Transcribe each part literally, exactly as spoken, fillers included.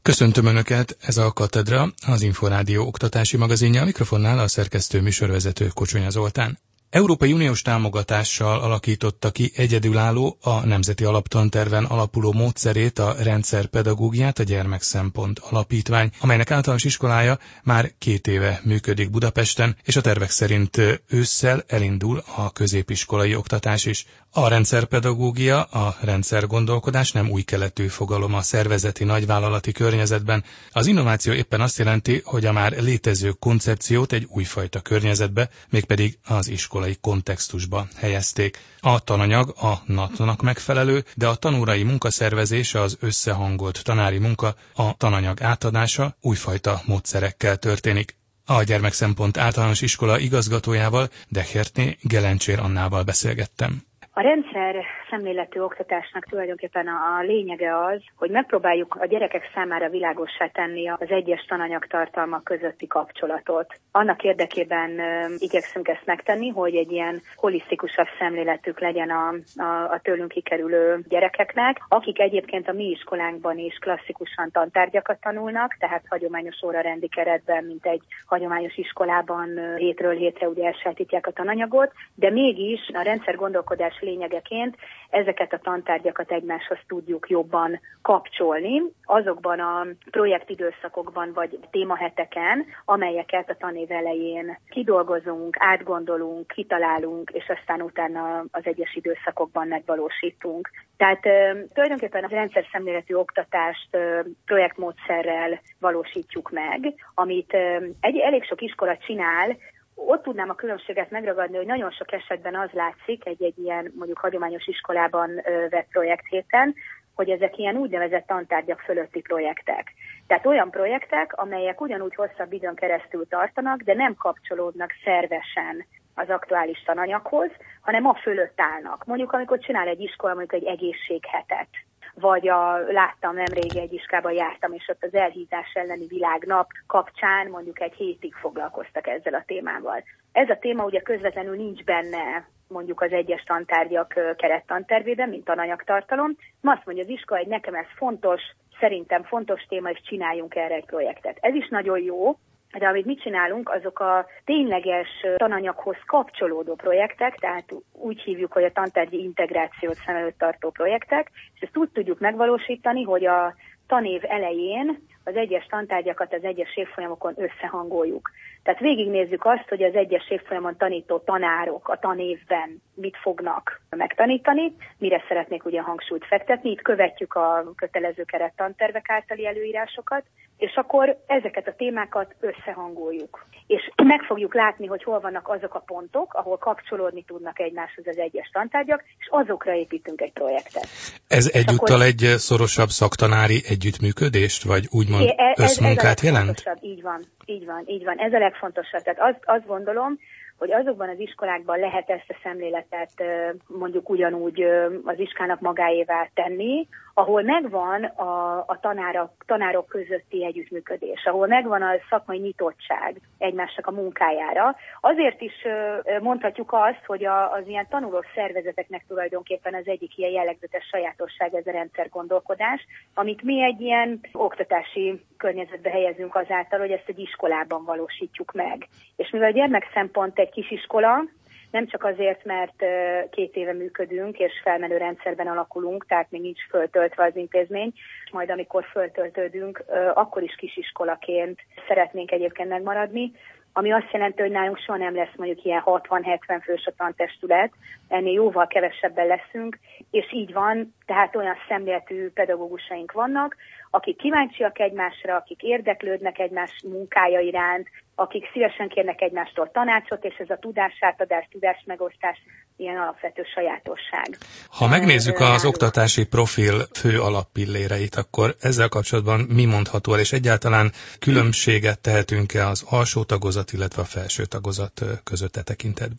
Köszöntöm Önöket, ez a Katedra, az Inforádió oktatási magazinja, a mikrofonnál a szerkesztő műsorvezető Kocsonya Zoltán. Európai Uniós támogatással alakította ki egyedülálló, a Nemzeti Alaptanterven alapuló módszerét, a rendszerpedagógiát a Gyermekszempont Alapítvány, amelynek általános iskolája már két éve működik Budapesten, és a tervek szerint ősszel elindul a középiskolai oktatás is. A rendszerpedagógia, a rendszergondolkodás nem új keletű fogalom a szervezeti nagyvállalati környezetben. Az innováció éppen azt jelenti, hogy a már létező koncepciót egy újfajta környezetbe, mégpedig az iskolai kontextusba helyezték. A tananyag a natnak megfelelő, de a tanórai munkaszervezés, az összehangolt tanári munka, a tananyag átadása újfajta módszerekkel történik. A Gyermekszempont általános iskola igazgatójával, Dechertné Gelencsér Annával beszélgettem. A rendszer szemléletű oktatásnak tulajdonképpen a lényege az, hogy megpróbáljuk a gyerekek számára világossá tenni az egyes tananyagtartalmak közötti kapcsolatot. Annak érdekében igyekszünk ezt megtenni, hogy egy ilyen holisztikusabb szemléletük legyen a, a, a tőlünk kikerülő gyerekeknek, akik egyébként a mi iskolánkban is klasszikusan tantárgyakat tanulnak, tehát hagyományos órarendi keretben, mint egy hagyományos iskolában hétről hétre ugye elsajátítják a tananyagot, de mégis a rendszer gondolkodás lényegeként ezeket a tantárgyakat egymáshoz tudjuk jobban kapcsolni azokban a projektidőszakokban vagy témaheteken, amelyeket a tanév elején kidolgozunk, átgondolunk, kitalálunk, és aztán utána az egyes időszakokban megvalósítunk. Tehát e, tulajdonképpen a rendszer szemléletű oktatást e, projektmódszerrel valósítjuk meg, amit e, egy elég sok iskola csinál. Ott tudnám a különbséget megragadni, hogy nagyon sok esetben az látszik egy-egy ilyen mondjuk hagyományos iskolában ö, vett projekthéten, hogy ezek ilyen úgynevezett tantárgyak fölötti projektek. Tehát olyan projektek, amelyek ugyanúgy hosszabb időn keresztül tartanak, de nem kapcsolódnak szervesen az aktuális tananyaghoz, hanem a fölött állnak. Mondjuk amikor csinál egy iskola mondjuk egy egészséghetet, vagy a, láttam nemrég egy iskolában jártam, és ott az elhízás elleni világnap kapcsán mondjuk egy hétig foglalkoztak ezzel a témával. Ez a téma ugye közvetlenül nincs benne mondjuk az egyes tantárgyak kerettantervében, mint tananyagtartalom. Azt mondja az iskola, hogy nekem ez fontos, szerintem fontos téma, és csináljunk erre egy projektet. Ez is nagyon jó, de amit mit csinálunk, azok a tényleges tananyaghoz kapcsolódó projektek, tehát úgy hívjuk, hogy a tantárgyi integrációt szem előtt tartó projektek, és ezt úgy tudjuk megvalósítani, hogy a tanév elején az egyes tantárgyakat az egyes évfolyamokon összehangoljuk. Tehát végignézzük azt, hogy az egyes évfolyamon tanító tanárok a tanévben mit fognak megtanítani, mire szeretnék ugye hangsúlyt fektetni. Itt követjük a kötelező kerettantervek általi előírásokat, és akkor ezeket a témákat összehangoljuk. És meg fogjuk látni, hogy hol vannak azok a pontok, ahol kapcsolódni tudnak egymáshoz az egyes tantárgyak, és azokra építünk egy projektet. Ez egyúttal akkor egy szorosabb szaktanári együttműködést, vagy úgymond ez, összmunkát ez jelent? Így van, így van, így van. Ez a legfontosabb. Tehát azt, azt gondolom, hogy azokban az iskolákban lehet ezt a szemléletet mondjuk ugyanúgy az iskának magáévá tenni, ahol megvan a, a tanárok, tanárok közötti együttműködés, ahol megvan a szakmai nyitottság egymásnak a munkájára. Azért is mondhatjuk azt, hogy a, az ilyen tanuló szervezeteknek tulajdonképpen az egyik ilyen jellegzetes sajátosság ez a rendszergondolkodás, amit mi egy ilyen oktatási környezetbe helyezünk azáltal, hogy ezt egy iskolában valósítjuk meg. És mivel a Gyermekszempont egy kisiskola, nem csak azért, mert két éve működünk, és felmenő rendszerben alakulunk, tehát még nincs föltöltve az intézmény, és majd amikor föltöltődünk, akkor is kisiskolaként szeretnénk egyébként megmaradni, ami azt jelenti, hogy nálunk soha nem lesz mondjuk ilyen hatvan-hetven fős a tantestület, ennél jóval kevesebben leszünk, és így van, tehát olyan szemléletű pedagógusaink vannak, akik kíváncsiak egymásra, akik érdeklődnek egymás munkája iránt, akik szívesen kérnek egymástól tanácsot, és ez a tudásátadás, tudásmegosztás ilyen alapvető sajátosság. Ha megnézzük az nálunk oktatási profil fő alappilléreit, akkor ezzel kapcsolatban mi mondható el, és egyáltalán különbséget tehetünk-e az alsó tagozat, illetve a felső tagozat között e tekintetben?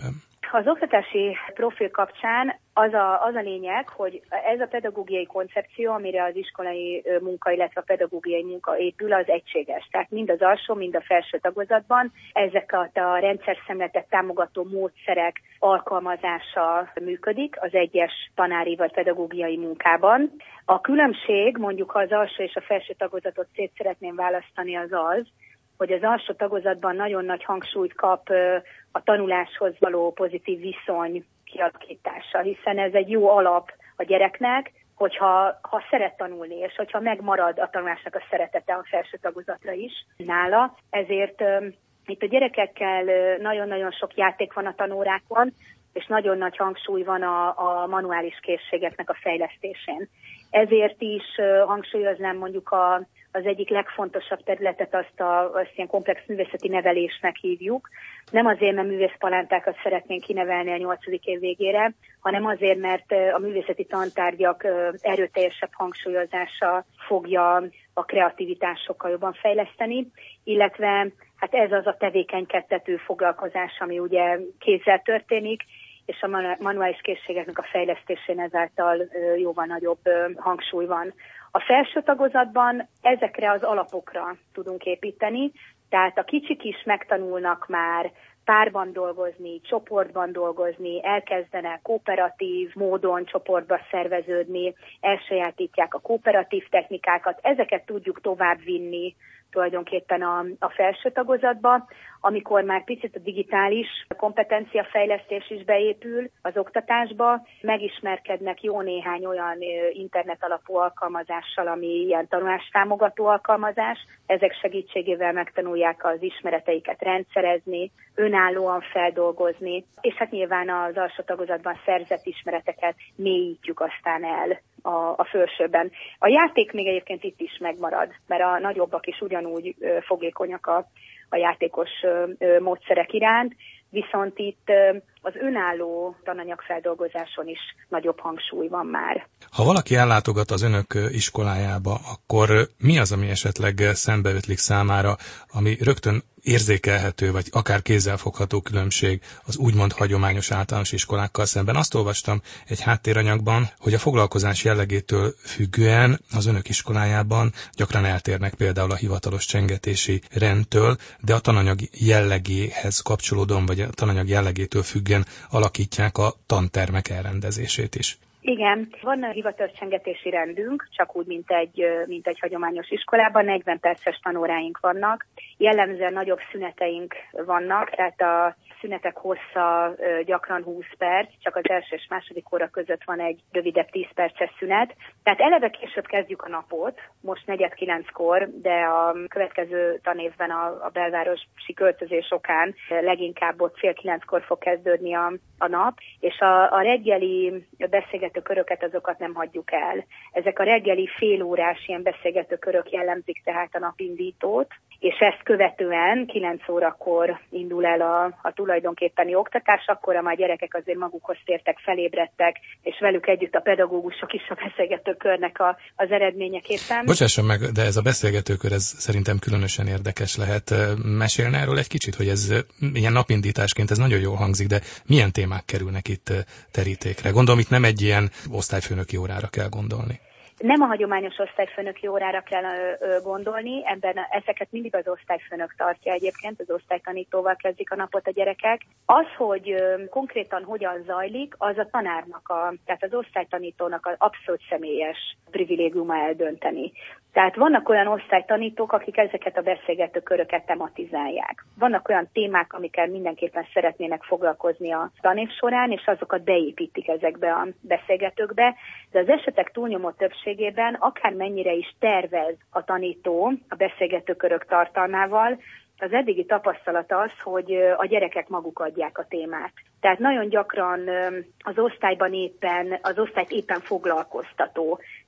Az oktatási profil kapcsán az a, az a lényeg, hogy ez a pedagógiai koncepció, amire az iskolai munka, illetve a pedagógiai munka épül, az egységes. Tehát mind az alsó, mind a felső tagozatban ezeket a rendszerszemletet támogató módszerek alkalmazása működik az egyes tanári vagy pedagógiai munkában. A különbség, mondjuk ha az alsó és a felső tagozatot szét szeretném választani, az az, hogy az alsó tagozatban nagyon nagy hangsúlyt kap a tanuláshoz való pozitív viszony kialakítása, hiszen ez egy jó alap a gyereknek, hogyha ha szeret tanulni, és hogyha megmarad a tanulásnak a szeretete a felső tagozatra is nála. Ezért um, itt a gyerekekkel nagyon-nagyon sok játék van a tanórákon, és nagyon nagy hangsúly van a, a manuális készségeknek a fejlesztésén. Ezért is uh, hangsúlyoznám mondjuk a az egyik legfontosabb területet, azt, a, azt ilyen komplex művészeti nevelésnek hívjuk. Nem azért, mert művészpalántákat szeretnénk kinevelni a nyolcadik év végére, hanem azért, mert a művészeti tantárgyak erőteljesebb hangsúlyozása fogja a kreativitásokkal jobban fejleszteni, illetve hát ez az a tevékenykedtető foglalkozás, ami ugye kézzel történik, és a manuális készségeknek a fejlesztésén ezáltal jóval nagyobb hangsúly van. A felső tagozatban ezekre az alapokra tudunk építeni, tehát a kicsik is megtanulnak már párban dolgozni, csoportban dolgozni, elkezdenek kooperatív módon csoportba szerveződni, elsajátítják a kooperatív technikákat, ezeket tudjuk továbbvinni tulajdonképpen a, a felső tagozatba, amikor már picit a digitális kompetenciafejlesztés is beépül az oktatásba, megismerkednek jó néhány olyan internet alapú alkalmazással, ami ilyen tanulástámogató alkalmazás. Ezek segítségével megtanulják az ismereteiket rendszerezni, önállóan feldolgozni, és hát nyilván az alsó tagozatban szerzett ismereteket mélyítjük aztán el a, a felsőben. A játék még egyébként itt is megmarad, mert a nagyobbak is ugyanúgy ö, fogékonyak a, a játékos ö, ö, módszerek iránt, viszont itt ö, az önálló tananyagfeldolgozáson is nagyobb hangsúly van már. Ha valaki ellátogat az önök iskolájába, akkor mi az, ami esetleg szembeötlik számára, ami rögtön érzékelhető, vagy akár kézzelfogható különbség az úgymond hagyományos általános iskolákkal szemben? Azt olvastam egy háttéranyagban, hogy a foglalkozás jellegétől függően az önök iskolájában gyakran eltérnek például a hivatalos csengetési rendtől, de a tananyag jellegéhez kapcsolódóan, vagy a tananyag jellegétől függően alakítják a tantermek elrendezését is. Igen, van a hivatalos csengetési rendünk, csak úgy, mint egy, mint egy hagyományos iskolában, negyven perces tanóráink vannak, jellemzően nagyobb szüneteink vannak, tehát a szünetek hossza gyakran húsz perc, csak az első és második óra között van egy rövidebb tíz perces szünet. Tehát eleve később kezdjük a napot, most negyed kilenckor, de a következő tanévben a, a belvárosi költözés okán leginkább ott fél kilenckor fog kezdődni a, a nap, és a, a reggeli beszélgető köröket azokat nem hagyjuk el. Ezek a reggeli félórás ilyen beszélgető körök jellemzik tehát a napindítót, és ezt követően kilenc órakor indul el a, a tulajdonképpeni oktatás, akkor a gyerekek azért magukhoz tértek, felébredtek, és velük együtt a pedagógusok is a beszélgetőkörnek a, az eredményeképpen. Bocsásson meg, de ez a beszélgetőkör, ez szerintem különösen érdekes lehet. Mesélne erről egy kicsit, hogy ez ilyen napindításként ez nagyon jól hangzik, de milyen témák kerülnek itt terítékre? Gondolom, itt nem egy ilyen osztályfőnöki órára kell gondolni. Nem a hagyományos osztályfőnöki órára kell ö, gondolni, ebben ezeket mindig az osztályfőnök tartja egyébként, az osztálytanítóval kezdik a napot a gyerekek. Az, hogy ö, konkrétan hogyan zajlik, az a tanárnak, a, tehát az osztálytanítónak az abszolút személyes privilégiuma eldönteni. Tehát vannak olyan osztálytanítók, akik ezeket a beszélgető köröket tematizálják. Vannak olyan témák, amikkel mindenképpen szeretnének foglalkozni a tanév során, és azokat beépítik ezekbe a beszélgetőkbe, de az esetek túlnyomó többségében akármennyire is tervez a tanító a beszélgető körök tartalmával, az eddigi tapasztalat az, hogy a gyerekek maguk adják a témát. Tehát nagyon gyakran az osztályban éppen, az osztályt éppen foglalkoztató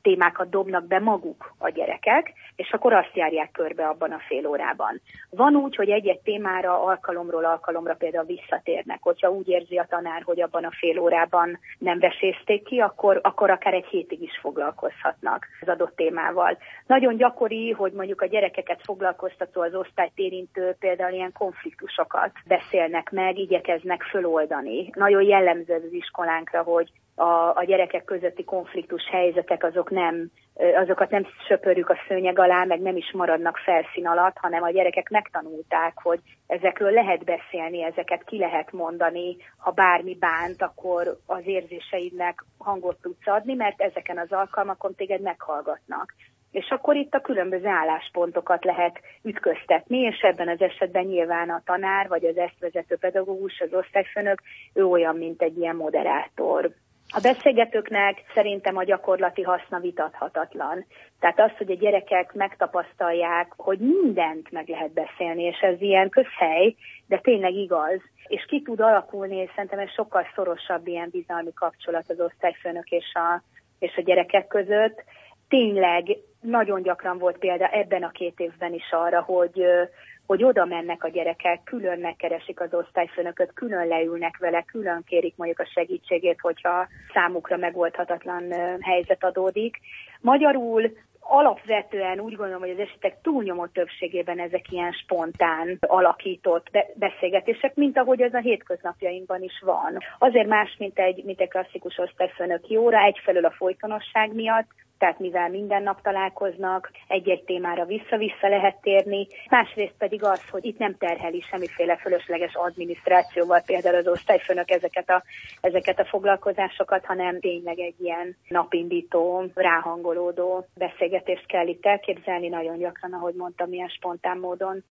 témákat dobnak be maguk a gyerekek, és akkor azt járják körbe abban a fél órában. Van úgy, hogy egy-egy témára alkalomról alkalomra például visszatérnek. Hogyha úgy érzi a tanár, hogy abban a fél órában nem vesézték ki, akkor, akkor akár egy hétig is foglalkozhatnak az adott témával. Nagyon gyakori, hogy mondjuk a gyerekeket foglalkoztató, az osztályt érintő például ilyen konfliktusokat beszélnek meg, igyekeznek föloldani. Nagyon jellemző az iskolánkra, hogy a, a gyerekek közötti konfliktus helyzetek azok nem, azokat nem söpörjük a szőnyeg alá, meg nem is maradnak felszín alatt, hanem a gyerekek megtanulták, hogy ezekről lehet beszélni, ezeket ki lehet mondani, ha bármi bánt, akkor az érzéseidnek hangot tudsz adni, mert ezeken az alkalmakon téged meghallgatnak. És akkor itt a különböző álláspontokat lehet ütköztetni, és ebben az esetben nyilván a tanár, vagy az ezt vezető pedagógus, az osztályfőnök, ő olyan, mint egy ilyen moderátor. A beszélgetőknek szerintem a gyakorlati haszna vitathatatlan. Tehát az, hogy a gyerekek megtapasztalják, hogy mindent meg lehet beszélni, és ez ilyen közhely, de tényleg igaz, és ki tud alakulni, és szerintem ez sokkal szorosabb ilyen bizalmi kapcsolat az osztályfőnök és a, és a gyerekek között. Tényleg nagyon gyakran volt példa ebben a két évben is arra, hogy, hogy oda mennek a gyerekek, külön megkeresik az osztályfőnököt, külön leülnek vele, külön kérik mondjuk a segítségét, hogyha számukra megoldhatatlan helyzet adódik. Magyarul alapvetően úgy gondolom, hogy az esetek túlnyomó többségében ezek ilyen spontán alakított beszélgetések, mint ahogy ez a hétköznapjainkban is van. Azért más, mint egy, mint egy klasszikus osztályfőnöki óra, egyfelől a folytonosság miatt, tehát mivel minden nap találkoznak, egy-egy témára vissza-vissza lehet térni, másrészt pedig az, hogy itt nem terheli semmiféle fölösleges adminisztrációval például az osztályfőnök ezeket a, ezeket a foglalkozásokat, hanem tényleg egy ilyen napindító, ráhangolódó beszélgetést kell itt elképzelni, nagyon gyakran, ahogy mondtam, ilyen spontán módon.